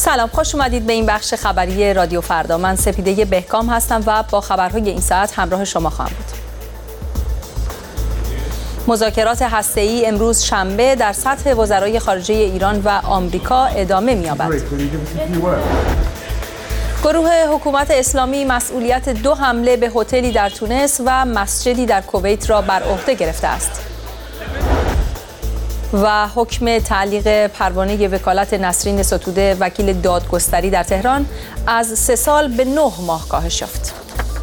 سلام، خوش اومدید به این بخش خبری رادیو فردا. من سپیده بهکام هستم و با خبرهای این ساعت همراه شما خواهم بود. مذاکرات هسته‌ای امروز شنبه در سطح وزرای خارجه ایران و آمریکا ادامه می‌یابد. گروه حکومت اسلامی مسئولیت 2 حمله به هتلی در تونس و مسجدی در کویت را بر عهده گرفته است. و حکم تعلیق پروانه وکالت نسرین ستوده وکیل دادگستری در تهران از 3 سال به 9 ماه کاهش یافت.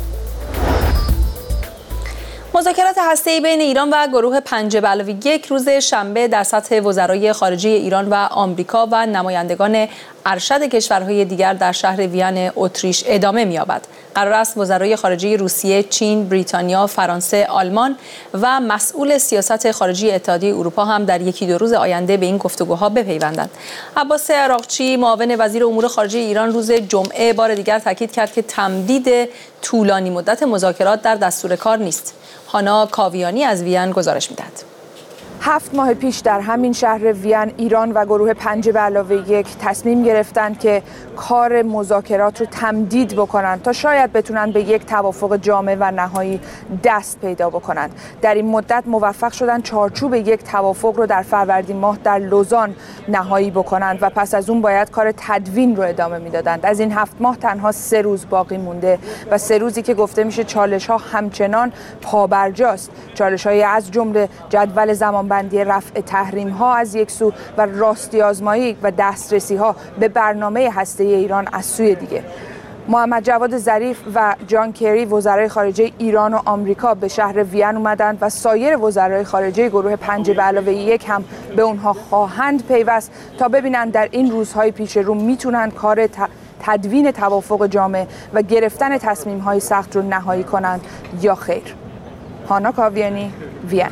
مذاکرات هسته‌ای بین ایران و گروه 5+1 روز شنبه در سطح وزرای خارجه ایران و آمریکا و نمایندگان ارشد کشورهای دیگر در شهر وین اتریش ادامه می‌یابد. قرار است وزرای خارجه روسیه، چین، بریتانیا، فرانسه، آلمان و مسئول سیاست خارجی اتحادیه اروپا هم در 1-2 روز آینده به این گفتگوها بپیوندند. عباس عراقچی، معاون وزیر امور خارجه ایران، روز جمعه بار دیگر تاکید کرد که تمدید طولانی مدت مذاکرات در دستور کار نیست. هانا کاویانی از وین گزارش می‌دهد. 7 ماه پیش در همین شهر وین ایران و گروه 5+1 تصمیم گرفتند که کار مذاکرات رو تمدید بکنند تا شاید بتونن به یک توافق جامع و نهایی دست پیدا بکنند. در این مدت موفق شدن چارچوب یک توافق رو در فروردین ماه در لوزان نهایی بکنند و پس از اون باید کار تدوین رو ادامه میدادند. از این 7 ماه تنها 3 روز باقی مونده و 3 روزی که گفته میشه چالش‌ها همچنان پابرجاست. چالش‌های از جمله جدول زمانبندی رفع تحریم‌ها از یک سو و راستی آزمایی و دسترسی‌ها به برنامه هسته‌ای ایران از سوی دیگه. محمد جواد ظریف و جان کری وزرای خارجه ایران و آمریکا به شهر وین اومدند و سایر وزرای خارجه گروه 5+1 هم به اونها خواهند پیوست تا ببینند در این روزهای پیش رو میتونن کار تدوین توافق جامع و گرفتن تصمیم‌های سخت رو نهایی کنند یا خیر. هانا کاویانی، وین.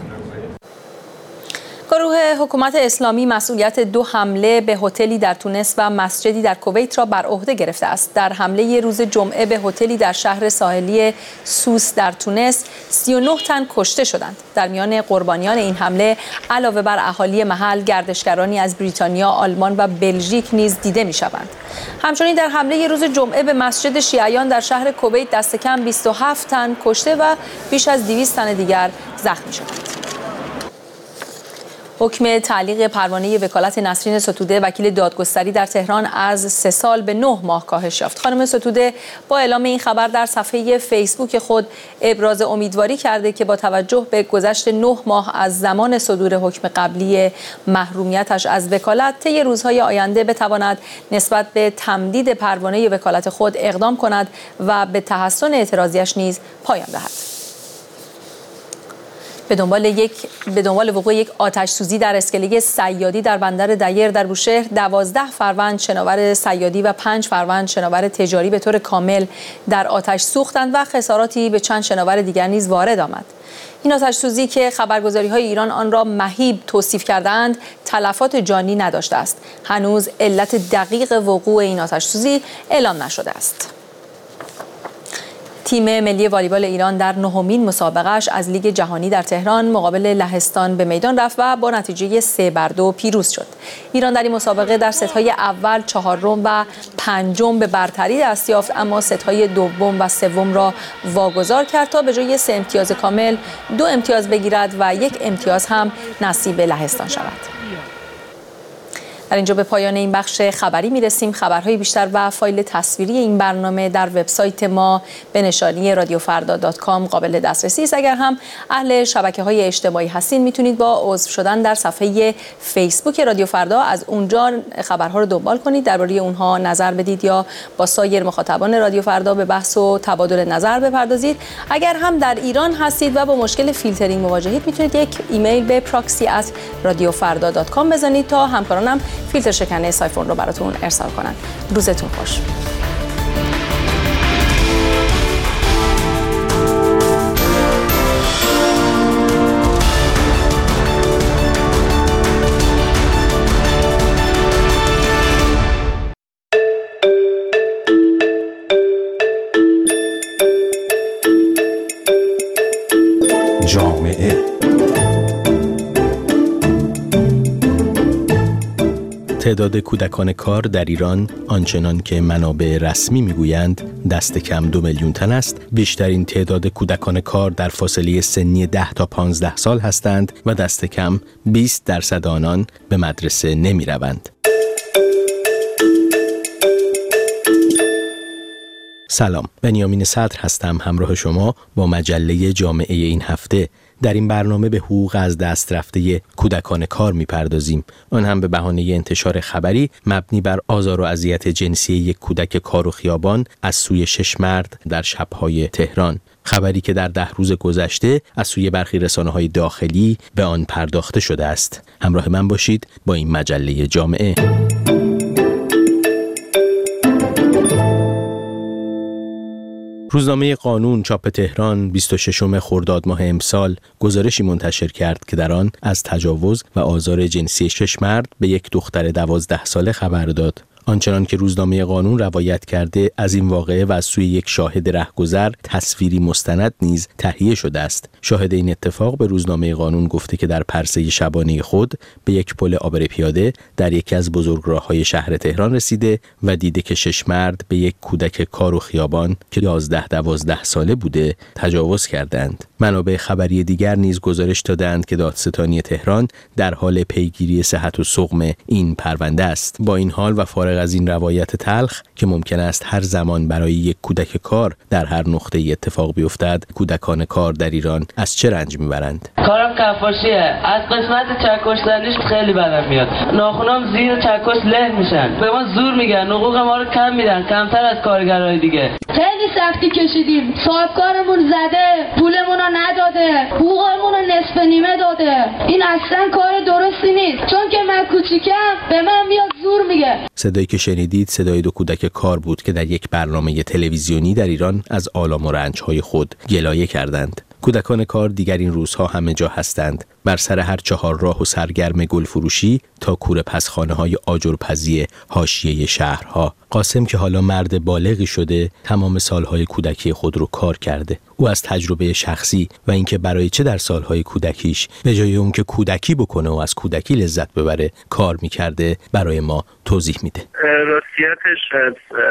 گروه حکومت اسلامی مسئولیت 2 حمله به هتلی در تونس و مسجدی در کویت را بر عهده گرفته است. در حمله روز جمعه به هتلی در شهر ساحلی سوس در تونس 39 تن کشته شدند. در میان قربانیان این حمله علاوه بر اهالی محل، گردشگرانی از بریتانیا، آلمان و بلژیک نیز دیده می‌شوند. همچنین در حمله روز جمعه به مسجد شیعیان در شهر کویت دست کم 27 تن کشته و بیش از 200 تن دیگر زخمی شدند. حکم تعلیق پروانه وکالت نسرین ستوده وکیل دادگستری در تهران از 3 سال به 9 ماه کاهش یافت. خانم ستوده با اعلام این خبر در صفحه فیسبوک خود ابراز امیدواری کرده که با توجه به گذشت 9 ماه از زمان صدور حکم قبلی محرومیتش از وکالت، طی روزهای آینده بتواند نسبت به تمدید پروانه وکالت خود اقدام کند و به تحسن اعتراضیش نیز پایان دهد. به دنبال وقوع یک آتش سوزی در اسکله صیادی در بندر دیر در بوشهر، 12 فروند شناور صیادی و 5 فروند شناور تجاری به طور کامل در آتش سوختند و خساراتی به چند شناور دیگر نیز وارد آمد. این آتش سوزی که خبرگزاری‌های ایران آن را مهیب توصیف کردند، تلفات جانی نداشته است. هنوز علت دقیق وقوع این آتش سوزی اعلام نشده است. تیم ملی والیبال ایران در 9مین مسابقه‌اش از لیگ جهانی در تهران مقابل لهستان به میدان رفت و با نتیجه 3-2 پیروز شد. ایران در این مسابقه در ست‌های اول، چهارم و پنجم به برتری دست یافت، اما ست‌های دوم و سوم را واگذار کرد تا به جای 3 امتیاز کامل 2 امتیاز بگیرد و 1 امتیاز هم نصیب لهستان شود. در اینجا به پایان این بخش خبری میرسیم. خبرهای بیشتر و فایل تصویری این برنامه در وبسایت ما به نشانی radiofarda.com قابل دسترسی است. اگر هم اهل شبکه‌های اجتماعی هستین میتونید با عضو شدن در صفحه فیسبوک رادیو فردا از اونجا خبرها رو دنبال کنید، درباره اونها نظر بدید یا با سایر مخاطبان رادیو فردا به بحث و تبادل نظر بپردازید. اگر هم در ایران هستید و با مشکل فیلترینگ مواجهید، میتونید یک ایمیل به proxy@radiofarda.com بزنید تا همکارانم فیلتر شکنه سایفون رو براتون ارسال کنن. روزتون خوش. جامعه تعداد کودکان کار در ایران آنچنان که منابع رسمی میگویند دست کم 2 میلیون تن است. بیشترین تعداد کودکان کار در فاصله سنی 10 تا 15 سال هستند و دست کم 20% آنان به مدرسه نمی روند. سلام، بنیامین صدر هستم، همراه شما با مجله جامعه این هفته. در این برنامه به حقوق از دست رفته کودکان کار میپردازیم، آن هم به بهانه انتشار خبری مبنی بر آزار و اذیت جنسی یک کودک کار و خیابان از سوی 6 مرد در شب‌های تهران. خبری که در 10 روز گذشته از سوی برخی رسانه‌های داخلی به آن پرداخته شده است. همراه من باشید با این مجله جامعه. روزنامه قانون چاپ تهران 26 خرداد ماه امسال گزارشی منتشر کرد که در آن از تجاوز و آزار جنسی 6 مرد به یک دختر 12 ساله خبر داد. آنچنان که روزنامه قانون روایت کرده، از این واقعه و از سوی یک شاهد رهگذر تصویری مستند نیز تهیه شده است. شاهد این اتفاق به روزنامه قانون گفته که در پرسه شبانه خود به یک پل عابر پیاده در یکی از بزرگراه‌های شهر تهران رسیده و دیده که 6 مرد به یک کودک کار و خیابان که 11-12 ساله بوده تجاوز کردند. منابع خبری دیگر نیز گزارش دادند که دادستانی تهران در حال پیگیری صحت و سقم این پرونده است. با این حال و فارغ از این روایت تلخ که ممکن است هر زمان برای یک کودک کار در هر نقطه‌ای اتفاق بیفتد، کودکان کار در ایران از چه رنج میبرند؟ کارم کفاشیه. از قسمت چکش زنیش خیلی بدم میاد. ناخونام زیر چکش له میشن. به ما زور میگن، حقوق ما رو کم میدن، کمتر از کارگرای دیگه. خیلی سختی کشیدیم. صاحبکارمون زده، پولمون رو نداده، حقوقمون رو نصف نیمه داده. این اصلا کار درستی نیست. چون که من کوچیکم به من میاد زور میگه. صدایی که شنیدید صدای 2 کودک کار بود که در یک برنامه تلویزیونی در ایران از آلام و رنج‌های خود گلایه کردند. کودکان کار دیگر این روزها همه جا هستند، بر سر هر 4 راه و سرگرم گل فروشی تا کوره پسخانه‌های آجرپزی حاشیه شهرها. قاسم که حالا مرد بالغی شده، تمام سالهای کودکی خود رو کار کرده. او از تجربه شخصی و اینکه برای چه در سالهای کودکیش به جای اون که کودکی بکنه و از کودکی لذت ببره کار میکرده برای ما توضیح میده. راستیتش از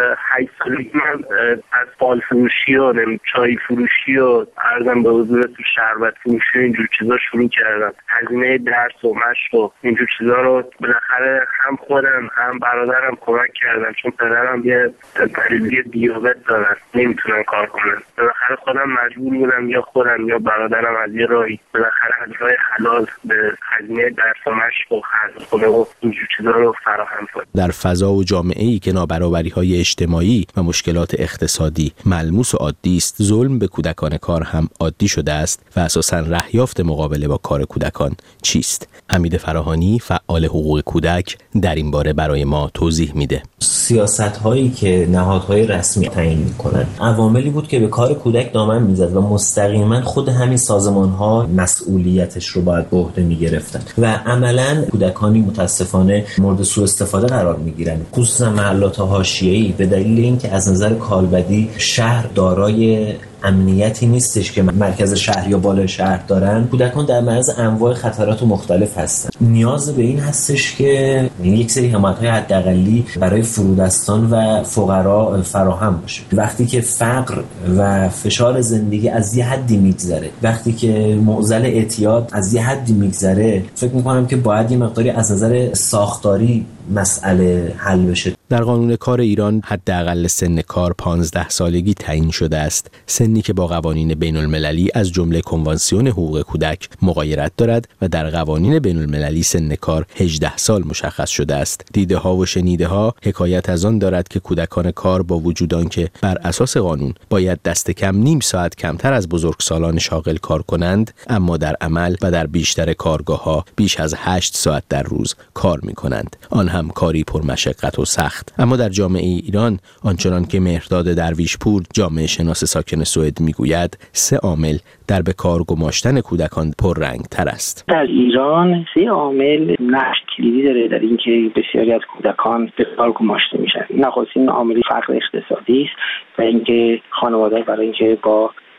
8 سالگی من از فال فروشی و چای فروشی و عرضم به حضور تو شربت فروشی و اینجور چیزا شروع کردم. هزینه درس و مشق و اینجور چیزا رو بالاخره هم خودم هم برادرم کمک کردم، چون پدرم یه مریضی دیابت دارن، نمیتونن کار کنن. بالاخره خودم مجبور بودم یا خودم یا برادرم از یه راهی بالاخره از راه حلال به هزینه درس و مشق و خرج خونه و اینجور چیزا رو فراهم کنم. در فضا و جامعه‌ای که نابرابری‌های اجتماعی و مشکلات اقتصادی ملموس و عادی است، ظلم به کودکان کار هم عادی شده است و اساساً رهیافت مقابله با کار کودکان چیست؟ حمید فراهانی، فعال حقوق کودک، در این باره برای ما توضیح میده. سیاست‌هایی که نهادهای رسمی تعیین می‌کنند عواملی بود که به کار کودک دامن می‌زد و مستقیما خود همین سازمان‌ها مسئولیتش رو باید به عهده می‌گرفتن و عملاً کودکانی متأسفانه مورد سوء استفاده قرار می‌گیرند، خصوصا محلات حاشیه‌ای، به دلیل اینکه از نظر کالبدی شهر دارای امنیتی نیستش که مرکز شهر یا بالای شهر دارن. کودکان در معرض انواع خطرات مختلف هستن. نیاز به این هستش که یک سری حمایت‌های حداقلی برای فرودستان و فقرا فراهم باشه. وقتی که فقر و فشار زندگی از یه حدی میگذره، وقتی که معضل اعتیاد از یه حدی میگذره، فکر می‌کنم که باید یه مقداری از نظر ساختاری مسئله حل بشه. در قانون کار ایران حداقل سن کار 15 سالگی تعیین شده است، سنی که با قوانین بین المللی از جمله کنوانسیون حقوق کودک مغایرت دارد و در قوانین بین المللی سن کار 18 سال مشخص شده است. دیده ها و شنیده ها حکایت از آن دارد که کودکان کار با وجود آنکه بر اساس قانون باید دست کم نیم ساعت کمتر از بزرگسالان شاغل کار کنند، اما در عمل و در بیشتر کارگاه‌ها بیش از 8 ساعت در روز کار می‌کنند، آن هم کاری پرمشقت و سخت. اما در جامعه ایران آنچنان که مهرداد درویشپور، جامعه شناس ساکن سوئد میگوید، 3 عامل در به کار گماشتن کودکان پررنگ تر است. در ایران 3 عامل نقش کلیدی داره در اینکه بسیاری از کودکان به کار گماشته میشن. نخستین عامل فقر اقتصادی است و اینکه خانواده‌ها برای اینکه با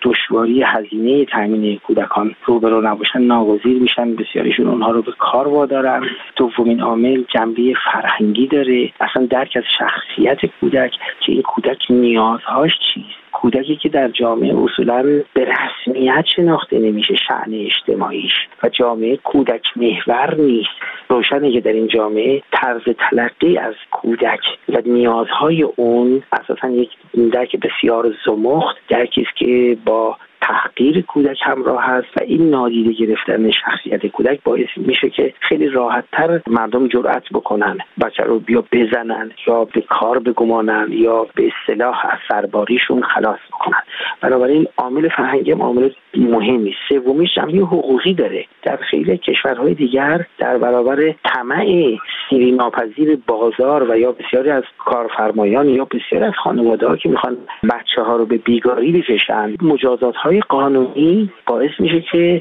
دشواری هزینه تامین کودکان روبرو نباشن ناگزیر میشن، بسیاریشون اونها رو به کار وادارن. دومین عامل جنبه فرهنگی داره، اصلا درک از شخصیت کودک که این کودک نیازهاش چیست. کودکی که در جامعه اصولاً به رسمیت شناخته نمیشه شأن اجتماعیش و جامعه کودک محور نیست، روشنه که در این جامعه طرز تلقی از کودک و نیازهای اون اساساً یک درک بسیار زمخت، درکی است که با تحقیر کودک همراه هست و این نادیده گرفتن شخصیت کودک باعث میشه که خیلی راحت‌تر مردم جرأت بکنن بچه رو بیا بزنن یا به کار بگمانن یا به اصطلاح از سرباریشون خلاص بکنن. بنابراین عامل فرهنگی عامل مهمی است. سومیش جنبه حقوقی داره. در خیلی کشورهای دیگر در برابر طمع سیری ناپذیر بازار و یا بسیاری از کارفرمایان یا بسیاری از خانواده‌ها که میخوان بچه‌ها رو به بیگاری بکشن، مجازات‌های قانونی باعث میشه که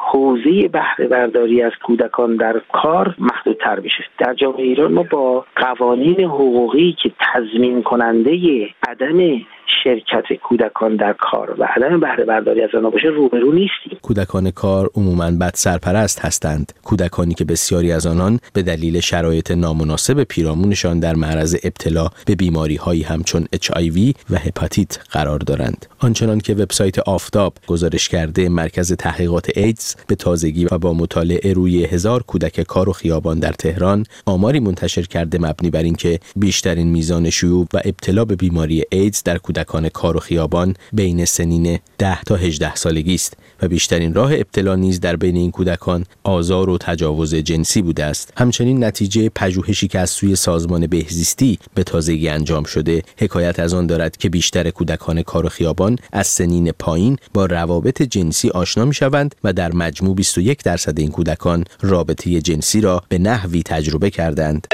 حوزه بهره برداری از کودکان در کار محدودتر بشه. در جامعه ایران ما با قوانین حقوقی که تضمین کننده عدم شرکت کودکان در کار و عدم بهره برداری از آنها باشه روبرو نیستیم. کودکان کار عموماً بد سرپرست هستند. کودکانی که بسیاری از آنان به دلیل شرایط نامناسب پیرامونشان در معرض ابتلا به بیماری‌هایی همچون HIV و هپاتیت قرار دارند. آنچنان که وبسایت آفتاب گزارش کرده، مرکز تحقیقات ایدز به تازگی و با مطالعه روی 1000 کودک کار و خیابان در تهران آماری منتشر کرده مبنی بر اینکه بیشترین میزان شیوع و ابتلا به بیماری ایدز در کودکان کار و خیابان بین سنین 10 تا 18 سالگی است و بیشترین راه ابتلا نیز در بین این کودکان آزار و تجاوز جنسی بوده است. همچنین نتیجه پژوهشی که از سوی سازمان بهزیستی به تازگی انجام شده حکایت از آن دارد که بیشتر کودکان کار و خیابان از سنین پایین با روابط جنسی آشنا می‌شوند و در مجموع 21% این کودکان رابطه جنسی را به نحوی تجربه کردند.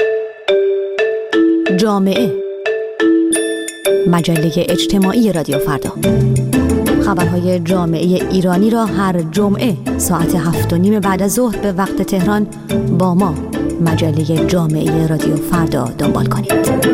جامعه، مجله اجتماعی رادیو فردا. خبرهای جامعه ایرانی را هر جمعه ساعت 7:30 بعد از ظهر به وقت تهران با ما مجله جامعه رادیو فردا دنبال کنید.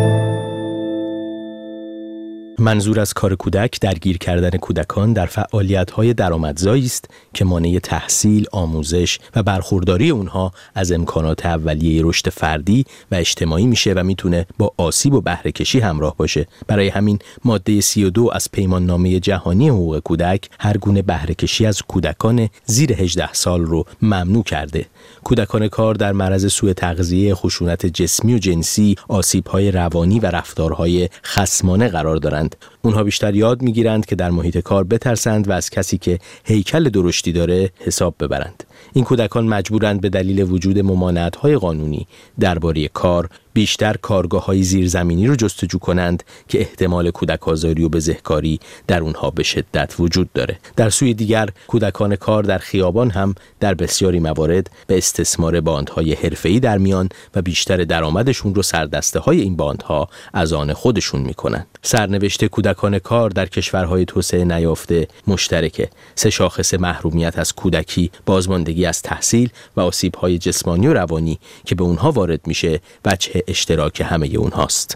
منظور از کار کودک درگیر کردن کودکان در فعالیت‌های درآمدزایی است که مانع تحصیل، آموزش و برخورداری اونها از امکانات اولیه رشد فردی و اجتماعی میشه و میتونه با آسیب و بهره کشی همراه باشه. برای همین ماده 32 از پیماننامه جهانی حقوق کودک هر گونه بهره کشی از کودکان زیر 18 سال رو ممنوع کرده. کودکان کار در معرض سوء تغذیه، خشونت جسمی و جنسی، آسیب‌های روانی و رفتارهای خصمانه قرار دارند. اونها بیشتر یاد میگیرند که در محیط کار بترسند و از کسی که هیکل درشتی داره حساب ببرند. این کودکان مجبورند به دلیل وجود ممانعت‌های قانونی درباره کار بیشتر کارگاه‌های زیرزمینی رو جستجو کنند که احتمال کودک آزاری و بزهکاری در اونها به شدت وجود داره. در سوی دیگر کودکان کار در خیابان هم در بسیاری موارد به استثمار باندهای حرفه‌ای در میان و بیشتر درآمدشون رو سردسته‌های این باندها از آن خودشون میکنند. سرنوشت کودکان کار در کشورهای توسعه نیافته مشترکه. 3 شاخص محرومیت از کودکی، بازماندگی از تحصیل و آسیب‌های جسمانی و روانی که به اونها وارد میشه وجه اشتراک همه اونهاست.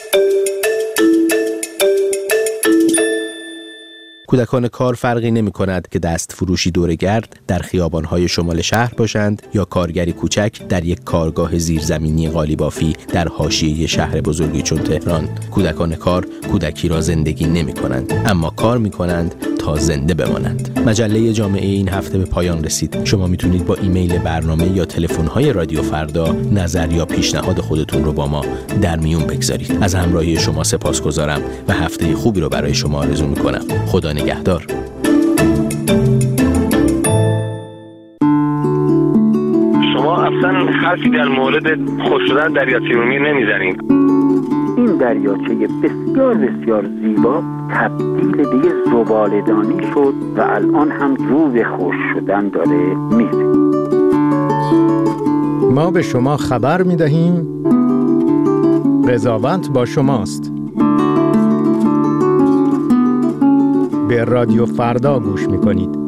کودکان کار فرقی نمی کند که دست فروشی دورگرد در خیابان‌های شمال شهر باشند یا کارگری کوچک در یک کارگاه زیرزمینی قالیبافی در حاشیه شهر بزرگی چون تهران. کودکان کار کودکی را زندگی نمی کنند، اما کار می کنند تا زنده بمانند. مجله جامعه این هفته به پایان رسید. شما میتونید با ایمیل برنامه یا تلفن‌های رادیو فردا نظر یا پیشنهاد خودتون رو با ما در میون بگذارید. از همراهی شما سپاسگزارم و هفته خوبی رو برای شما آرزو می‌کنم. خدا نگهدار. شما اصلا حرفی در مورد خوش شدن دریاچه ارومیه نمیزنید. این دریاچه بسیار بسیار زیبا تبدیل به یه زباله‌دانی شد و الان هم رو به خشک شدن داره میره. ما به شما خبر میدهیم قضاوت با شماست. به رادیو فردا گوش میکنید.